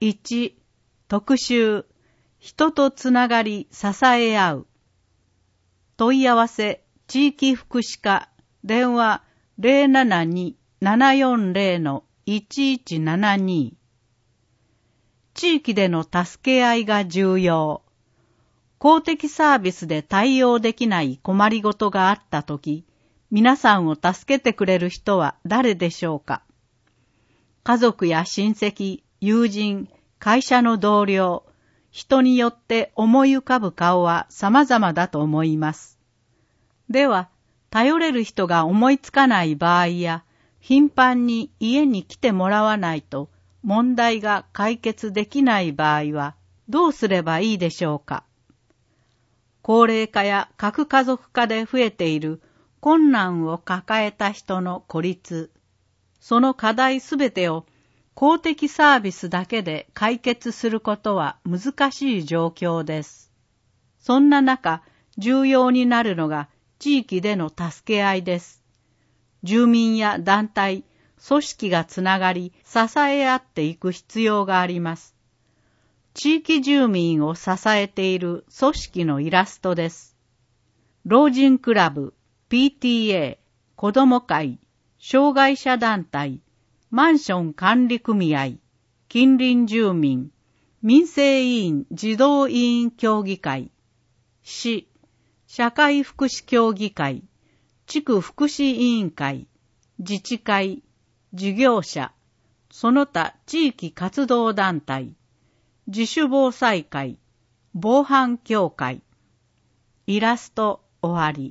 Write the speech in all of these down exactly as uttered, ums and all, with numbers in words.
いち、特集、人とつながり支え合う。問い合わせ、地域福祉課、電話 ゼロななに ななよんゼロ のいちいちななに。地域での助け合いが重要。公的サービスで対応できない困りごとがあったとき、皆さんを助けてくれる人は誰でしょうか。家族や親戚、友人、会社の同僚、人によって思い浮かぶ顔は様々だと思います。では、頼れる人が思いつかない場合や、頻繁に家に来てもらわないと問題が解決できない場合はどうすればいいでしょうか。高齢化や核家族化で増えている困難を抱えた人の孤立、その課題すべてを公的サービスだけで解決することは難しい状況です。そんな中、重要になるのが地域での助け合いです。住民や団体、組織がつながり、支え合っていく必要があります。地域住民を支えている組織のイラストです。老人クラブ、ピーティーエー、子ども会、障害者団体、マンション管理組合、近隣住民、民生委員児童委員協議会、市、社会福祉協議会、地区福祉委員会、自治会、事業者、その他地域活動団体、自主防災会、防犯協会。イラスト終わり。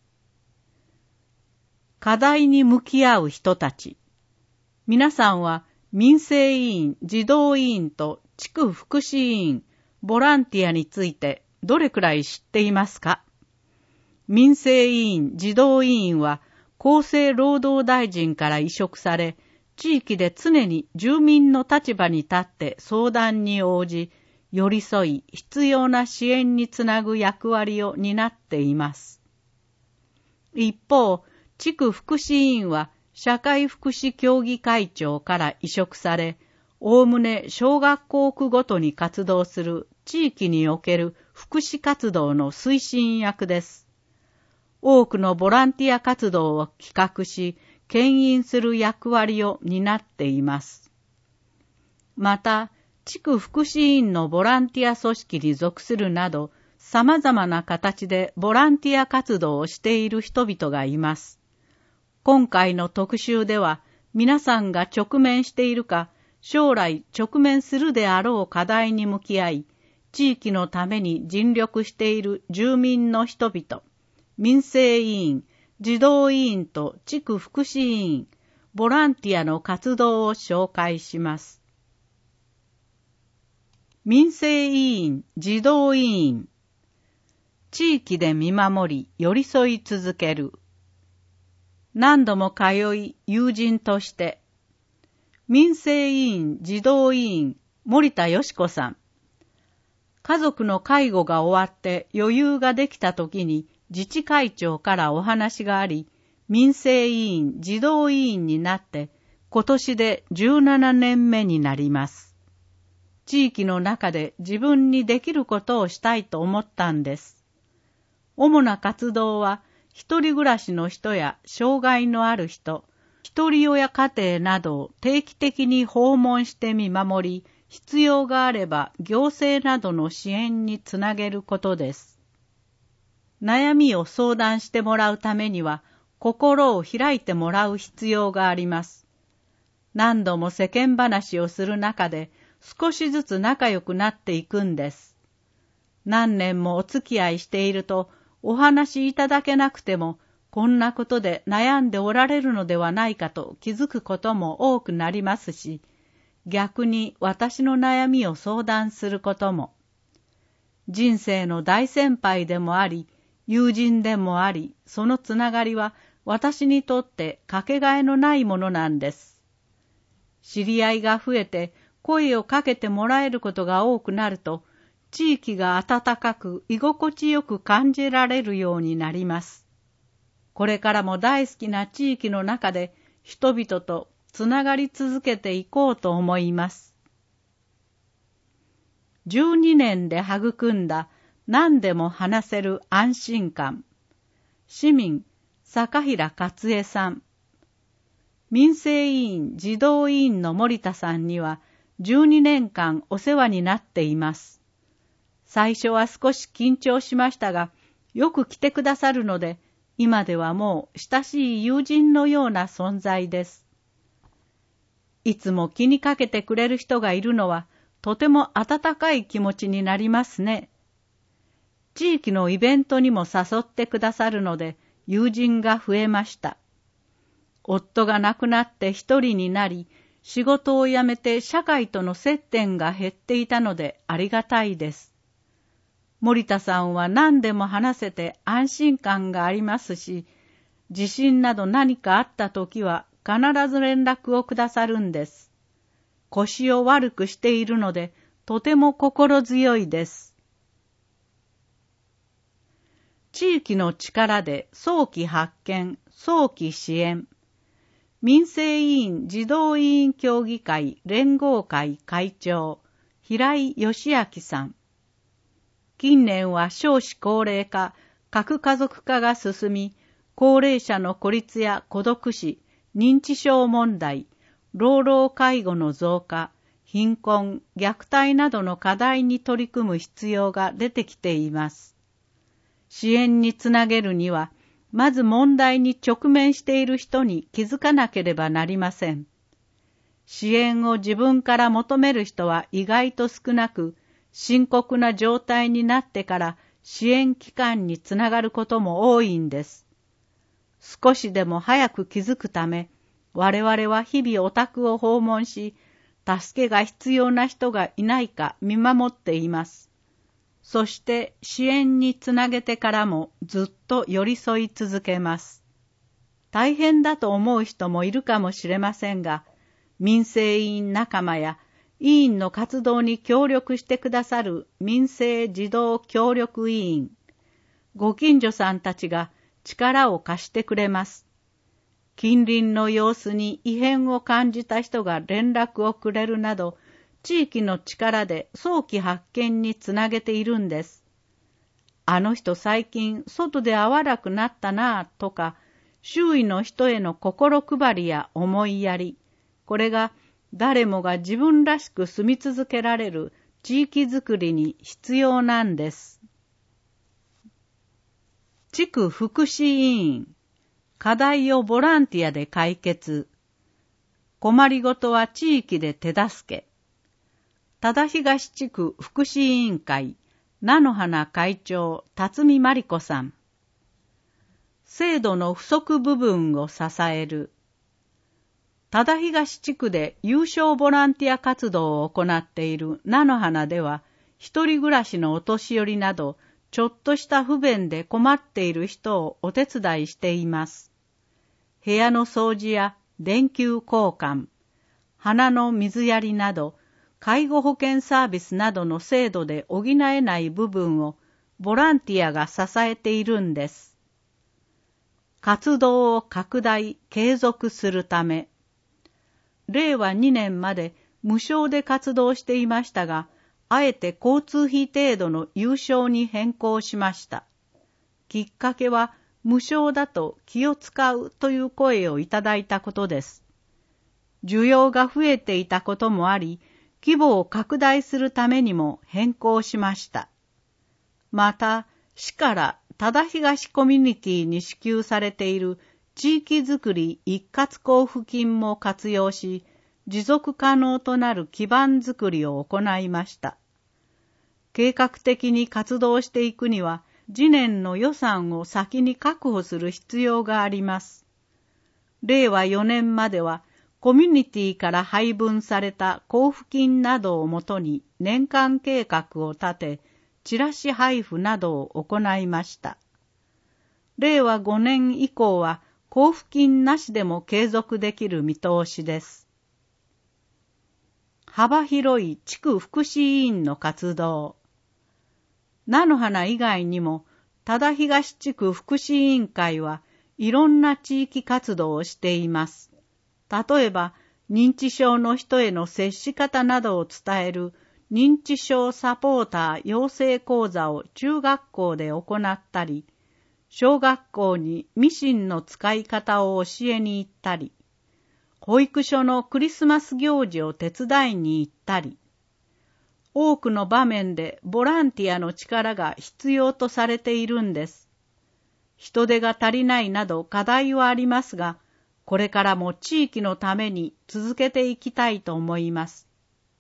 課題に向き合う人たち。皆さんは民生委員、児童委員と地区福祉委員、ボランティアについてどれくらい知っていますか？民生委員、児童委員は厚生労働大臣から委嘱され、地域で常に住民の立場に立って相談に応じ、寄り添い必要な支援につなぐ役割を担っています。一方、地区福祉委員は社会福祉協議会長から委嘱され、おおむね小学校区ごとに活動する地域における福祉活動の推進役です。多くのボランティア活動を企画し、牽引する役割を担っています。また、地区福祉委員のボランティア組織に属するなど、様々な形でボランティア活動をしている人々がいます。今回の特集では、皆さんが直面しているか、将来直面するであろう課題に向き合い、地域のために尽力している住民の人々、民生委員、児童委員と地区福祉委員、ボランティアの活動を紹介します。民生委員、児童委員。地域で見守り、寄り添い続ける。何度も通い、友人として。民生委員、児童委員、森田よし子さん。家族の介護が終わって余裕ができた時に、自治会長からお話があり、民生委員、児童委員になって、今年でじゅうななねんめになります。地域の中で自分にできることをしたいと思ったんです。主な活動は、一人暮らしの人や障害のある人、一人親家庭などを定期的に訪問して見守り、必要があれば行政などの支援につなげることです。悩みを相談してもらうためには、心を開いてもらう必要があります。何度も世間話をする中で、少しずつ仲良くなっていくんです。何年もお付き合いしていると、お話しいただけなくても、こんなことで悩んでおられるのではないかと気づくことも多くなりますし、逆に私の悩みを相談することも。人生の大先輩でもあり、友人でもあり、そのつながりは私にとってかけがえのないものなんです。知り合いが増えて声をかけてもらえることが多くなると、地域が温かく居心地よく感じられるようになります。これからも大好きな地域の中で人々とつながり続けていこうと思います。 じゅうにねんで育んだ何でも話せる安心感。市民、坂平勝恵さん。民生委員児童委員の森田さんにはじゅうにねんかんお世話になっています。最初は少し緊張しましたが、よく来てくださるので、今ではもう親しい友人のような存在です。いつも気にかけてくれる人がいるのは、とても温かい気持ちになりますね。地域のイベントにも誘ってくださるので、友人が増えました。夫が亡くなって一人になり、仕事を辞めて社会との接点が減っていたのでありがたいです。森田さんは何でも話せて安心感がありますし、地震など何かあったときは必ず連絡をくださるんです。腰を悪くしているので、とても心強いです。地域の力で早期発見、早期支援。民生委員児童委員協議会連合会会長、平井義明さん。近年は少子高齢化、核家族化が進み、高齢者の孤立や孤独死、認知症問題、老老介護の増加、貧困、虐待などの課題に取り組む必要が出てきています。支援につなげるには、まず問題に直面している人に気づかなければなりません。支援を自分から求める人は意外と少なく、深刻な状態になってから支援機関につながることも多いんです。少しでも早く気づくため、我々は日々お宅を訪問し、助けが必要な人がいないか見守っています。そして支援につなげてからもずっと寄り添い続けます。大変だと思う人もいるかもしれませんが、民生委員仲間や委員の活動に協力してくださる民生児童協力委員、ご近所さんたちが力を貸してくれます。近隣の様子に異変を感じた人が連絡をくれるなど、地域の力で早期発見につなげているんです。あの人最近外で会わなくなったなぁとか、周囲の人への心配りや思いやり、これが誰もが自分らしく住み続けられる地域づくりに必要なんです。地区福祉委員、課題をボランティアで解決。困りごとは地域で手助け。多田東地区福祉委員会、菜の花会長、辰巳真理子さん。制度の不足部分を支える。多田東地区で有償ボランティア活動を行っている菜の花では、一人暮らしのお年寄りなど、ちょっとした不便で困っている人をお手伝いしています。部屋の掃除や電球交換、花の水やりなど、介護保険サービスなどの制度で補えない部分をボランティアが支えているんです。活動を拡大、継続するため、れいわにねんまで無償で活動していましたが、あえて交通費程度の有償に変更しました。きっかけは無償だと気を使うという声をいただいたことです。需要が増えていたこともあり、規模を拡大するためにも変更しました。また、市から多田東コミュニティに支給されている地域づくり一括交付金も活用し、持続可能となる基盤づくりを行いました。計画的に活動していくには、次年の予算を先に確保する必要があります。れいわよねんまでは、コミュニティから配分された交付金などをもとに年間計画を立て、チラシ配布などを行いました。れいわごねん以降は交付金なしでも継続できる見通しです。幅広い地区福祉委員の活動。菜の花以外にも、多田東地区福祉委員会はいろんな地域活動をしています。例えば、認知症の人への接し方などを伝える認知症サポーター養成講座を中学校で行ったり、小学校にミシンの使い方を教えに行ったり、保育所のクリスマス行事を手伝いに行ったり、多くの場面でボランティアの力が必要とされているんです。人手が足りないなど課題はありますが、これからも地域のために続けていきたいと思います。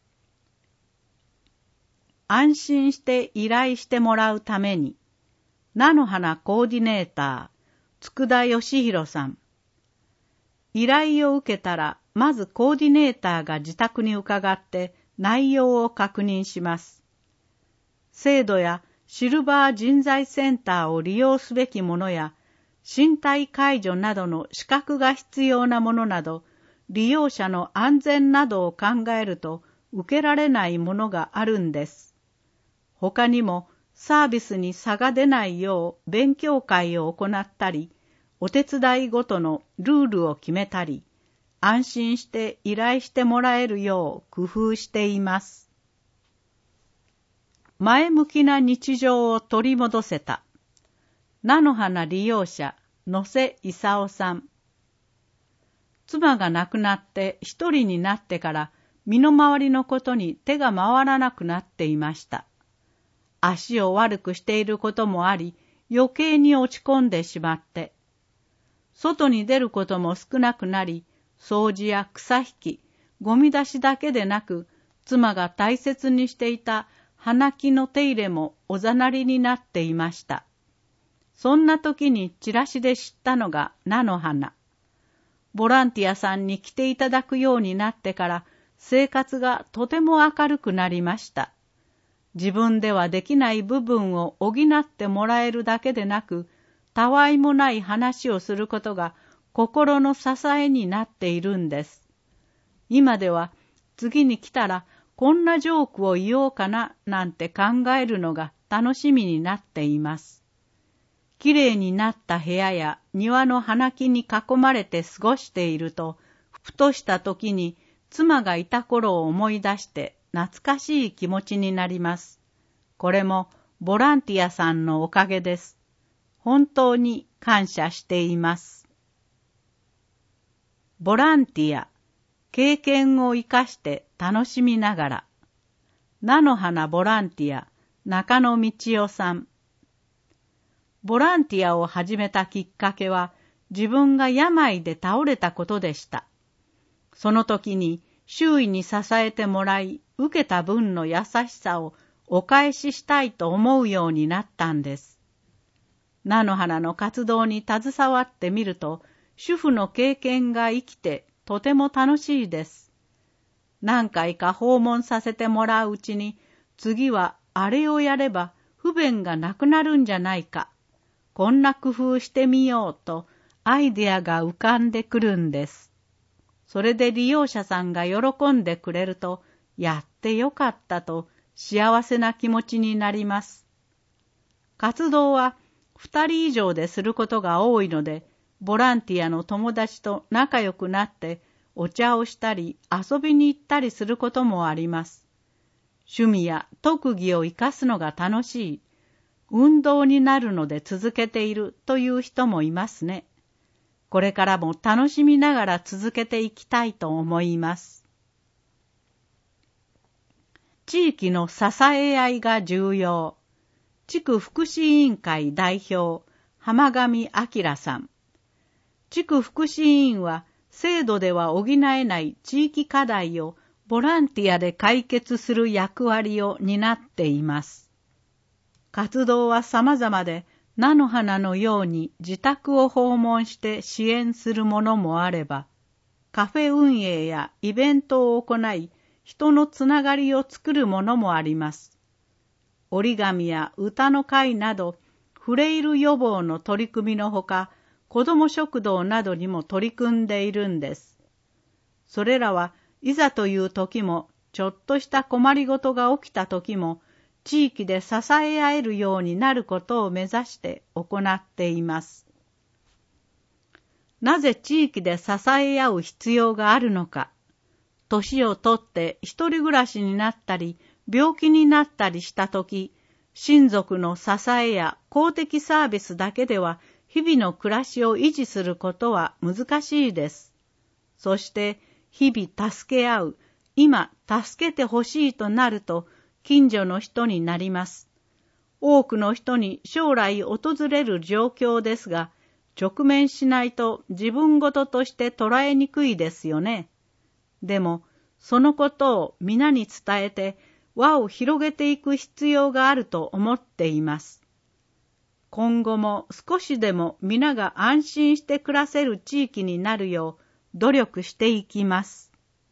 安心して依頼してもらうために、菜の花コーディネーター、佃義弘さん。依頼を受けたら、まずコーディネーターが自宅に伺って内容を確認します。制度やシルバー人材センターを利用すべきものや、身体介助などの資格が必要なものなど、利用者の安全などを考えると受けられないものがあるんです。他にもサービスに差が出ないよう勉強会を行ったり、お手伝いごとのルールを決めたり、安心して依頼してもらえるよう工夫しています。前向きな日常を取り戻せた。菜の花利用者、野瀬勲さん。妻が亡くなって一人になってから身の回りのことに手が回らなくなっていました。足を悪くしていることもあり、余計に落ち込んでしまって、外に出ることも少なくなり、掃除や草引き、ゴミ出しだけでなく、妻が大切にしていた花木の手入れもおざなりになっていました。そんな時にチラシで知ったのが菜の花。ボランティアさんに来ていただくようになってから生活がとても明るくなりました。自分ではできない部分を補ってもらえるだけでなく、たわいもない話をすることが心の支えになっているんです。今では次に来たらこんなジョークを言おうかななんて考えるのが楽しみになっています。きれいになった部屋や庭の花木に囲まれて過ごしていると、ふとした時に妻がいた頃を思い出して懐かしい気持ちになります。これもボランティアさんのおかげです。本当に感謝しています。ボランティア、経験を生かして楽しみながら。菜の花ボランティア、中野道夫さん。ボランティアを始めたきっかけは、自分が病で倒れたことでした。その時に周囲に支えてもらい、受けた分の優しさをお返ししたいと思うようになったんです。菜の花の活動に携わってみると、主婦の経験が生きてとても楽しいです。何回か訪問させてもらううちに、次はあれをやれば不便がなくなるんじゃないか、こんな工夫してみようとアイデアが浮かんでくるんです。それで利用者さんが喜んでくれると、やってよかったと幸せな気持ちになります。活動は二人以上ですることが多いので、ボランティアの友達と仲良くなってお茶をしたり遊びに行ったりすることもあります。趣味や特技を生かすのが楽しい、運動になるので続けているという人もいますね。これからも楽しみながら続けていきたいと思います。地域の支え合いが重要。地区福祉委員会代表、浜上明さん。地区福祉委員は、制度では補えない地域課題をボランティアで解決する役割を担っています。活動は様々で、菜の花のように自宅を訪問して支援するものもあれば、カフェ運営やイベントを行い、人のつながりを作るものもあります。折り紙や歌の会など、フレイル予防の取り組みのほか、子ども食堂などにも取り組んでいるんです。それらはいざという時も、ちょっとした困りごとが起きた時も、地域で支え合えるようになることを目指して行っています。なぜ地域で支え合う必要があるのか。年をとって一人暮らしになったり、 病気になったりしたとき、親族の支えや公的サービスだけでは日々の暮らしを維持することは難しいです。そして日々助け合う、今助けてほしいとなると近所の人になります。多くの人に将来訪れる状況ですが、直面しないと自分事として捉えにくいですよね。でも、そのことを皆に伝えて輪を広げていく必要があると思っています。今後も少しでも皆が安心して暮らせる地域になるよう努力していきます。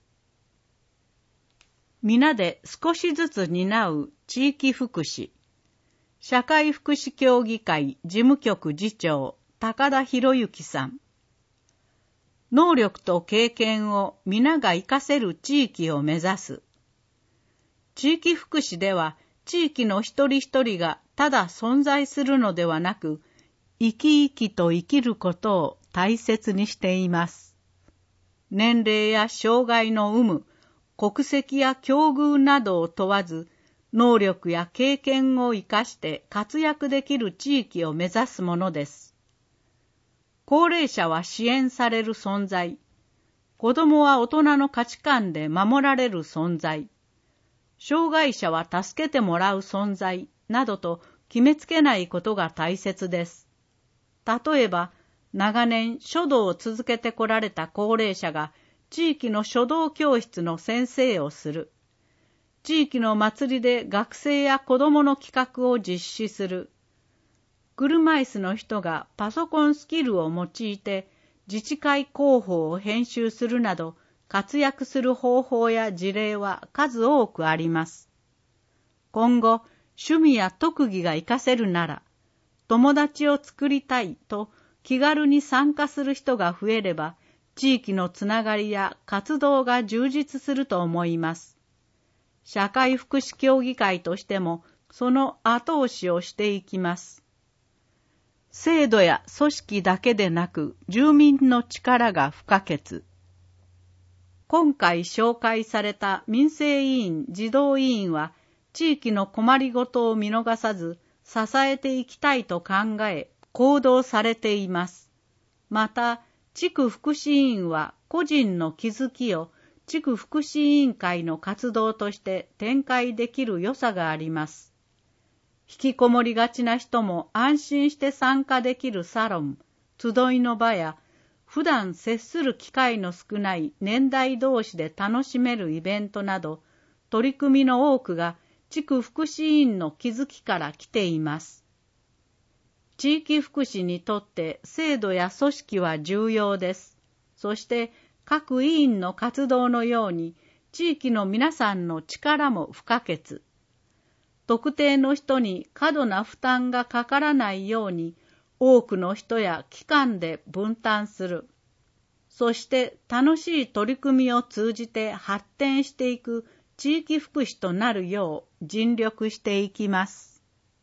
皆で少しずつ担う地域福祉。社会福祉協議会事務局次長高田博之さん。能力と経験を皆が活かせる地域を目指す。地域福祉では地域の一人一人がただ存在するのではなく、生き生きと生きることを大切にしています。年齢や障害の有無、国籍や境遇などを問わず、能力や経験を生かして活躍できる地域を目指すものです。高齢者は支援される存在、子どもは大人の価値観で守られる存在、障害者は助けてもらう存在などと決めつけないことが大切です。例えば、長年書道を続けてこられた高齢者が地域の書道教室の先生をする。地域の祭りで学生や子どもの企画を実施する。車椅子の人がパソコンスキルを用いて自治会広報を編集するなど活躍する方法や事例は数多くあります。今後、趣味や特技が活かせるなら、友達を作りたいと気軽に参加する人が増えれば、地域のつながりや活動が充実すると思います。社会福祉協議会としても、その後押しをしていきます。制度や組織だけでなく、住民の力が不可欠。今回紹介された民生委員、児童委員は、地域の困りごとを見逃さず、支えていきたいと考え、行動されています。また、地区福祉委員は個人の気づきを地区福祉委員会の活動として展開できる良さがあります。引きこもりがちな人も安心して参加できるサロン、集いの場や、普段接する機会の少ない年代同士で楽しめるイベントなど、取り組みの多くが地区福祉委員の気づきから来ています。地域福祉にとって制度や組織は重要です。そして各委員の活動のように地域の皆さんの力も不可欠。特定の人に過度な負担がかからないように多くの人や機関で分担する。そして楽しい取り組みを通じて発展していく地域福祉となるよう尽力していきます。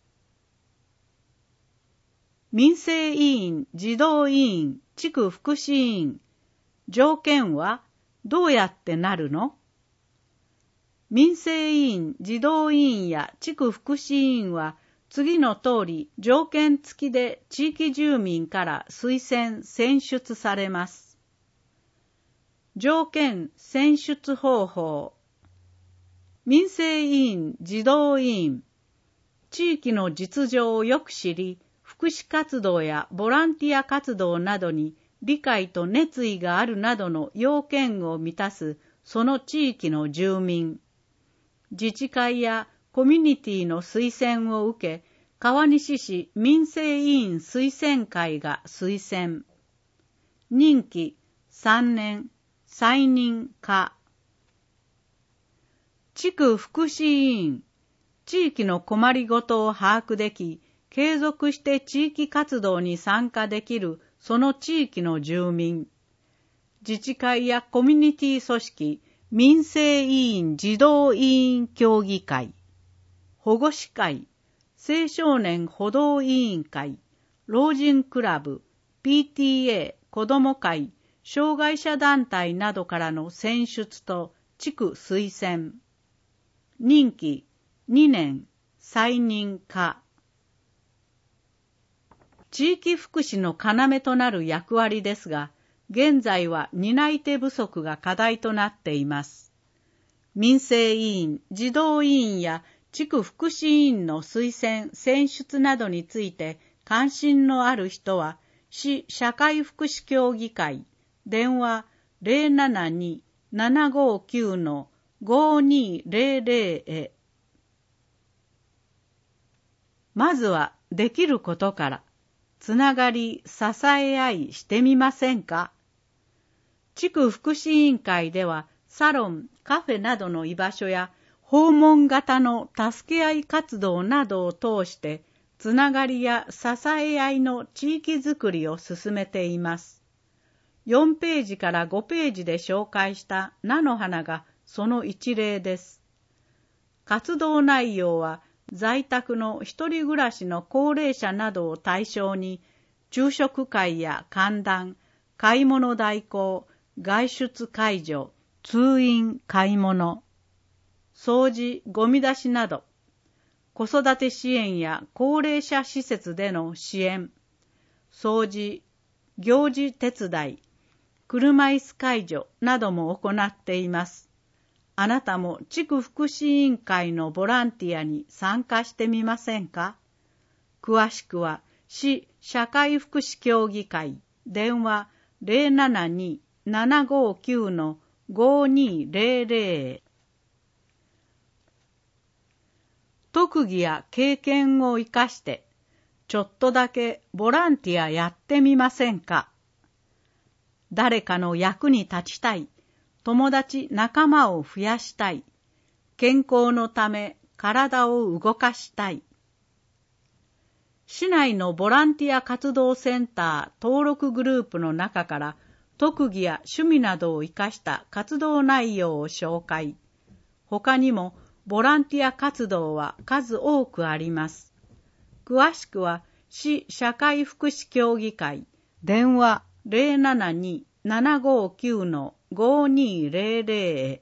民生委員、児童委員、地区福祉委員、条件はどうやってなるの？民生委員、児童委員や地区福祉委員は次の通り条件付きで地域住民から推薦・選出されます。条件・選出方法。民生委員、児童委員、地域の実情をよく知り、福祉活動やボランティア活動などに理解と熱意があるなどの要件を満たすその地域の住民。自治会やコミュニティの推薦を受け、川西市民生委員推薦会が推薦。任期さんねん、再任可。地区福祉委員、地域の困りごとを把握でき、継続して地域活動に参加できるその地域の住民。自治会やコミュニティ組織、民生委員児童委員協議会、保護司会、青少年補導委員会、老人クラブ、ピーティーエー、子ども会、障害者団体などからの選出と地区推薦。 任期にねん再任可。地域福祉の要となる役割ですが、現在は担い手不足が課題となっています。民生委員、児童委員や地区福祉委員の推薦・選出などについて関心のある人は、市社会福祉協議会、電話 ゼロななに ななごきゅう ごにゼロゼロ へ。まずはできることから、つながり、支え合いしてみませんか。地区福祉委員会では、サロン、カフェなどの居場所や、訪問型の助け合い活動などを通して、つながりや支え合いの地域づくりを進めています。よんページからごページで紹介した菜の花がその一例です。活動内容は、在宅の一人暮らしの高齢者などを対象に、昼食会や歓談、買い物代行、外出介助、通院、買い物、掃除、ゴミ出しなど、子育て支援や高齢者施設での支援、掃除、行事手伝い、車椅子介助なども行っています。あなたも地区福祉委員会のボランティアに参加してみませんか。詳しくは市社会福祉協議会、電話 ゼロななに ななごきゅう ごにゼロゼロ へ。特技や経験を生かして、ちょっとだけボランティアやってみませんか。誰かの役に立ちたい、友達仲間を増やしたい、健康のため体を動かしたい。市内のボランティア活動センター登録グループの中から特技や趣味などを生かした活動内容を紹介。他にもボランティア活動は数多くあります。詳しくは市社会福祉協議会、電話 ゼロななに ななごきゅう ごにゼロゼロ へ。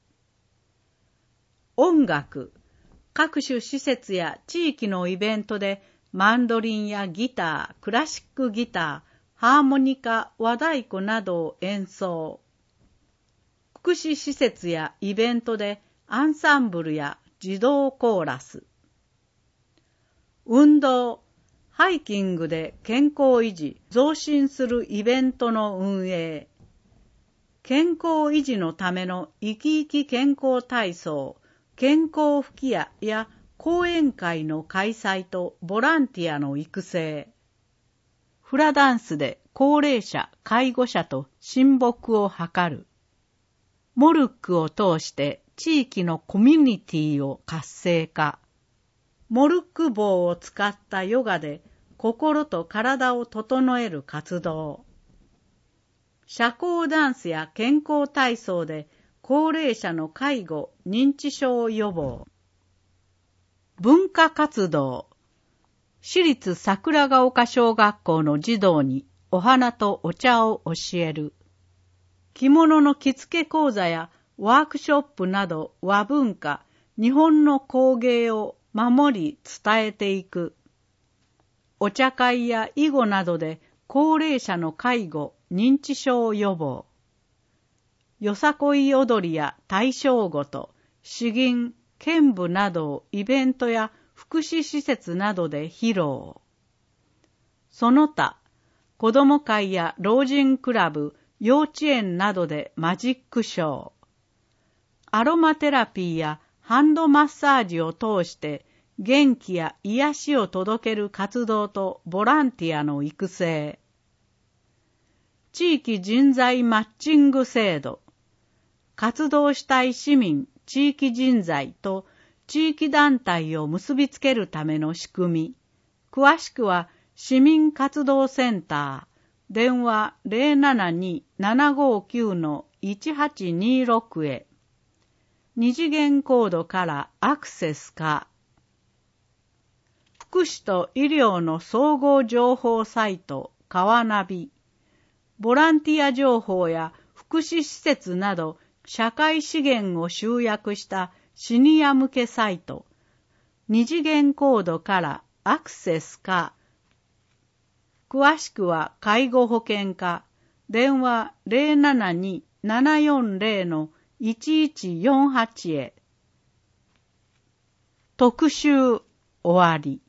音楽、各種施設や地域のイベントでマンドリンやギター、クラシックギター、ハーモニカ、和太鼓などを演奏。福祉施設やイベントでアンサンブルや児童コーラス。運動、ハイキングで健康維持、増進するイベントの運営。健康維持のための生き生き健康体操、健康吹き矢や講演会の開催とボランティアの育成。フラダンスで高齢者、介護者と親睦を図る。モルックを通して地域のコミュニティを活性化。モルック棒を使ったヨガで心と体を整える活動。社交ダンスや健康体操で高齢者の介護、認知症予防。文化活動。市立桜ヶ丘小学校の児童にお花とお茶を教える。着物の着付け講座やワークショップなど和文化、日本の工芸を守り伝えていく。お茶会や囲碁などで高齢者の介護、認知症予防。よさこい踊りや大正ごと、詩吟、剣舞などをイベントや福祉施設などで披露。その他、子ども会や老人クラブ、幼稚園などでマジックショー。アロマテラピーやハンドマッサージを通して元気や癒しを届ける活動とボランティアの育成。地域人材マッチング制度。活動したい市民、地域人材と地域団体を結びつけるための仕組み。詳しくは市民活動センター、電話 ゼロななに ななごきゅう いちはちにろく へ。二次元コードからアクセスか。福祉と医療の総合情報サイト、川ナビ。ボランティア情報や福祉施設など社会資源を集約したシニア向けサイト、二次元コードからアクセスか、詳しくは介護保険課、電話 ゼロななに ななよんゼロ いちいちよんはち へ。特集終わり。